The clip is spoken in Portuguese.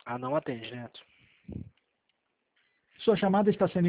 Ah, não atende, Neto. Sua chamada está sendo